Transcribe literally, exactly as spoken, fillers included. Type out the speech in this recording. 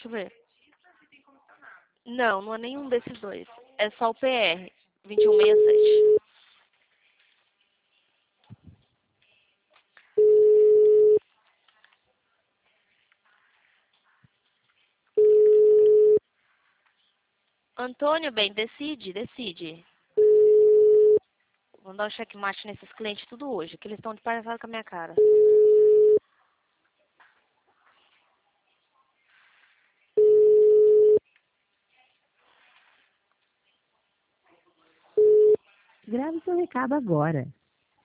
Deixa eu ver. Não, não é nenhum desses dois. É só o P R, vinte e um sessenta e sete. Antônio, bem, decide, decide. Vou dar o checkmate nesses clientes tudo hoje, que eles estão de palhaçada com a minha cara. Grave seu recado agora.